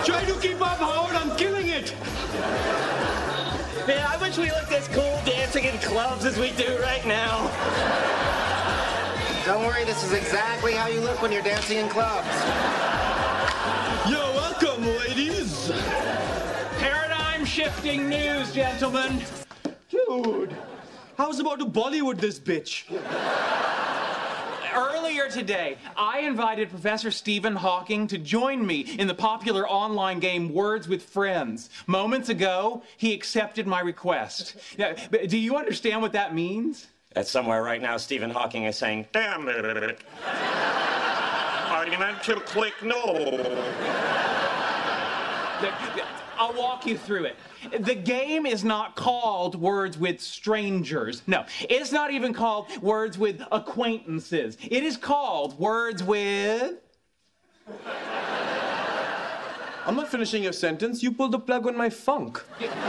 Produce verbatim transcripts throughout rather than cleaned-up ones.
Try to keep up, Howard. I'm killing it. Man, I wish we looked as cool dancing in clubs as we do right now. Don't worry, this is exactly how you look when you're dancing in clubs. You're welcome, ladies. Paradigm-shifting news, gentlemen. Dude, how's about to Bollywood this bitch? Earlier today, I invited Professor Stephen Hawking to join me in the popular online game Words with Friends. Moments ago, he accepted my request. Now, do you understand what that means? That's somewhere right now, Stephen Hawking is saying, damn it. I meant to click no. I'll walk you through it. The game is not called Words with Strangers. No, it's not even called Words with Acquaintances. It is called Words with... I'm not finishing your sentence. You pulled the plug on my funk.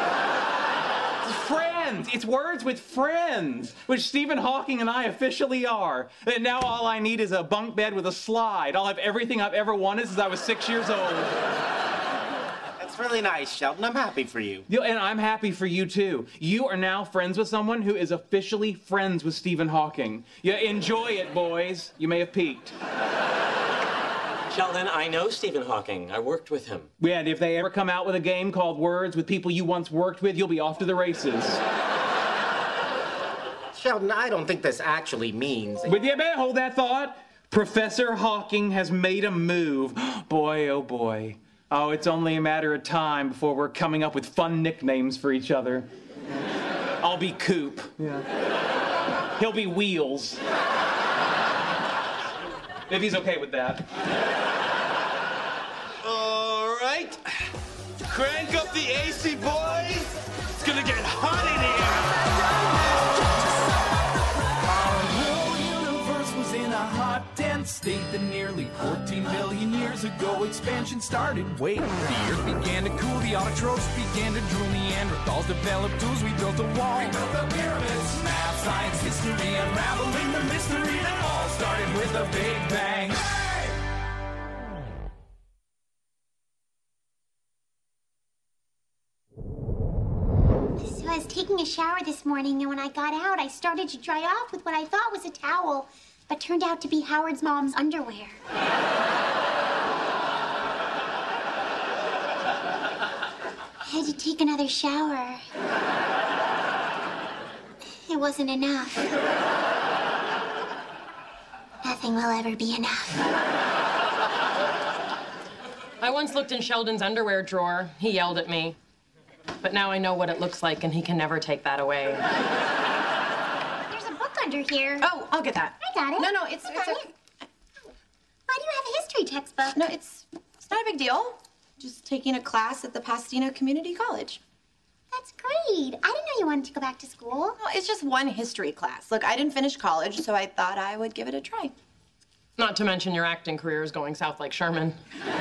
Friends. It's Words with Friends, which Stephen Hawking and I officially are. And now all I need is a bunk bed with a slide. I'll have everything I've ever wanted since I was six years old. That's really nice, Sheldon. I'm happy for you. And I'm happy for you, too. You are now friends with someone who is officially friends with Stephen Hawking. Yeah, enjoy it, boys. You may have peaked. Sheldon, I know Stephen Hawking. I worked with him. Yeah, and if they ever come out with a game called Words with people you once worked with, you'll be off to the races. Sheldon, I don't think this actually means... But yeah, man, hold that thought. Professor Hawking has made a move. Boy, oh boy. Oh, it's only a matter of time before we're coming up with fun nicknames for each other. I'll be Coop. Yeah. He'll be Wheels. If he's okay with that. All right. Crank up the A C, boys. It's gonna get hot in here. Our whole universe was in a hot, dense state that nearly fourteen million years ago expansion started. Wait, the earth began to cool, the autotrophs began to drool, Neanderthals developed tools, we built a wall. We built the pyramids. Math, science, history, unraveling the mystery that all started with a big bang. So I was taking a shower this morning, and when I got out, I started to dry off with what I thought was a towel, but turned out to be Howard's mom's underwear. I had to take another shower. It wasn't enough. Nothing will ever be enough. I once looked in Sheldon's underwear drawer. He yelled at me. But now I know what it looks like, and he can never take that away. There's a book under here. Oh, I'll get that. I got it. No, no, it's... I it's got a... it. Why do you have a history textbook? No, it's, it's not a big deal. Just taking a class at the Pasadena Community College. That's great. I didn't know you wanted to go back to school. No, it's just one history class. Look, I didn't finish college, so I thought I would give it a try. Not to mention your acting career is going south like Sherman.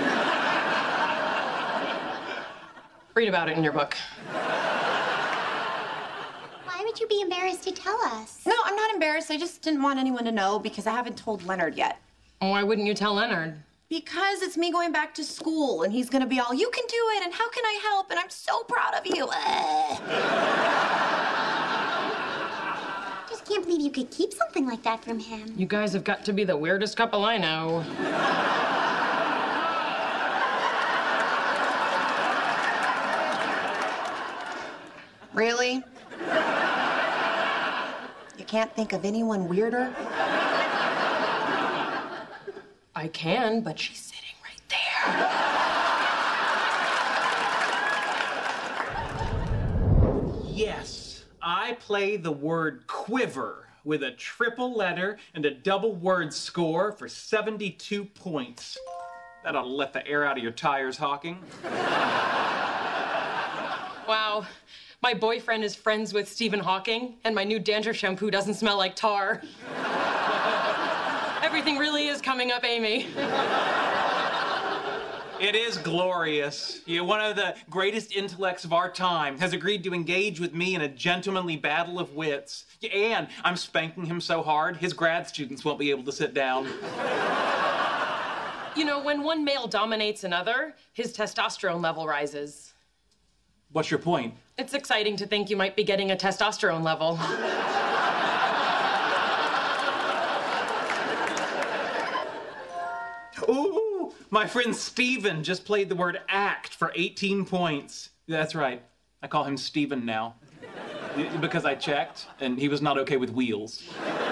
Read about it in your book. Why would you be embarrassed to tell us? No, I'm not embarrassed. I just didn't want anyone to know because I haven't told Leonard yet. Why wouldn't you tell Leonard? Because it's me going back to school, and he's gonna be all, you can do it, and how can I help, and I'm so proud of you. I just can't believe you could keep something like that from him. You guys have got to be the weirdest couple I know. Really? You can't think of anyone weirder? I can, but she's sitting right there. Yes, I play the word quiver with a triple letter and a double word score for seventy-two points. That ought to let the air out of your tires, Hawking. Wow. My boyfriend is friends with Stephen Hawking, and my new dandruff shampoo doesn't smell like tar. Everything really is coming up, Amy. It is glorious. You, one of the greatest intellects of our time, has agreed to engage with me in a gentlemanly battle of wits. And I'm spanking him so hard, his grad students won't be able to sit down. You know, when one male dominates another, his testosterone level rises. What's your point? It's exciting to think you might be getting a testosterone level. Ooh, my friend Steven just played the word act for eighteen points. That's right. I call him Steven now. Because I checked, and he was not okay with wheels.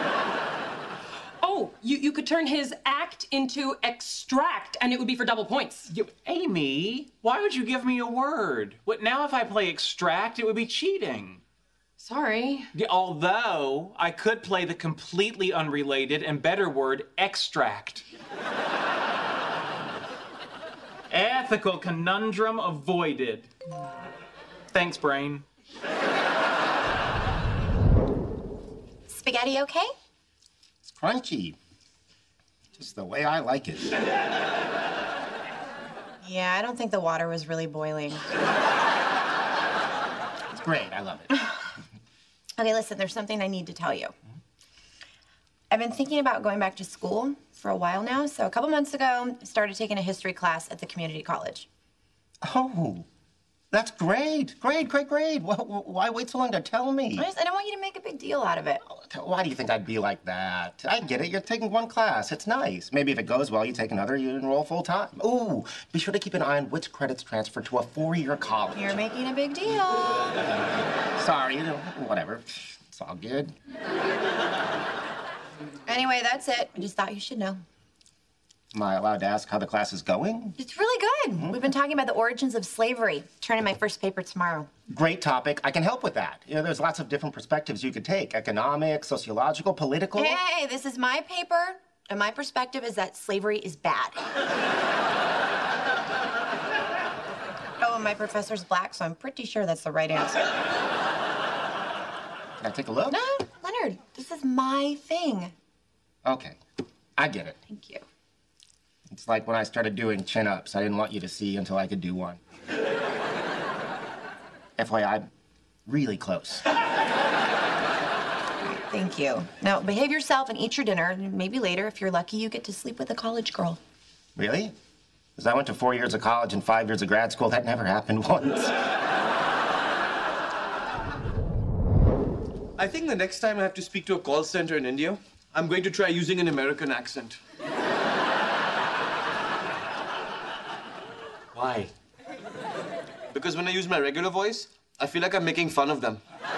Oh, you, you could turn his act into extract, and it would be for double points. You, Amy, why would you give me a word? What, now if I play extract, it would be cheating. Sorry. Yeah, although, I could play the completely unrelated and better word, extract. Ethical conundrum avoided. Thanks, brain. Spaghetti okay? It's crunchy. Just the way I like it. Yeah, I don't think the water was really boiling. It's great. I love it. Okay, listen, there's something I need to tell you. I've been thinking about going back to school for a while now, so a couple months ago, I started taking a history class at the community college. Oh, that's great. Great, great, great. Why, why wait so long to tell me? I, just, I don't want you to make a big deal out of it. Why do you think I'd be like that? I get it. You're taking one class. It's nice. Maybe if it goes well, you take another, you enroll full time. Ooh, be sure to keep an eye on which credits transfer to a four-year college. You're making a big deal. Sorry, you know, whatever. It's all good. Anyway, that's it. I just thought you should know. Am I allowed to ask how the class is going? It's really good. Mm-hmm. We've been talking about the origins of slavery. Turning my first paper tomorrow. Great topic. I can help with that. You know, there's lots of different perspectives you could take. Economic, sociological, political. Hey, hey, this is my paper, and my perspective is that slavery is bad. Oh, and my professor's black, so I'm pretty sure that's the right answer. Can I take a look? No, Leonard, this is my thing. Okay, I get it. Thank you. It's like when I started doing chin-ups. I didn't want you to see until I could do one. F Y I, I'm really close. Thank you. Now, behave yourself and eat your dinner. And maybe later, if you're lucky, you get to sleep with a college girl. Really? Because I went to four years of college and five years of grad school. That never happened once. I think the next time I have to speak to a call center in India, I'm going to try using an American accent. Why? Because when I use my regular voice, I feel like I'm making fun of them.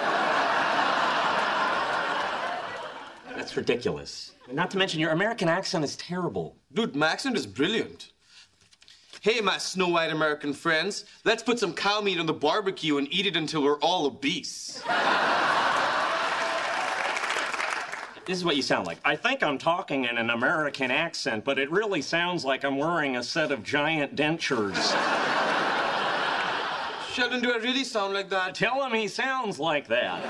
That's ridiculous. Not to mention, your American accent is terrible. Dude, my accent is brilliant. Hey, my Snow White American friends, let's put some cow meat on the barbecue and eat it until we're all obese. This is what you sound like. I think I'm talking in an American accent, but it really sounds like I'm wearing a set of giant dentures. Sheldon, do I really sound like that? Tell him he sounds like that.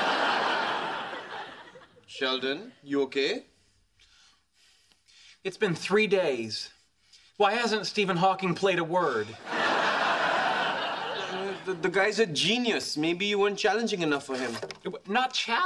Sheldon, you okay? It's been three days. Why hasn't Stephen Hawking played a word? Uh, the, the guy's a genius. Maybe you weren't challenging enough for him. Not challenging.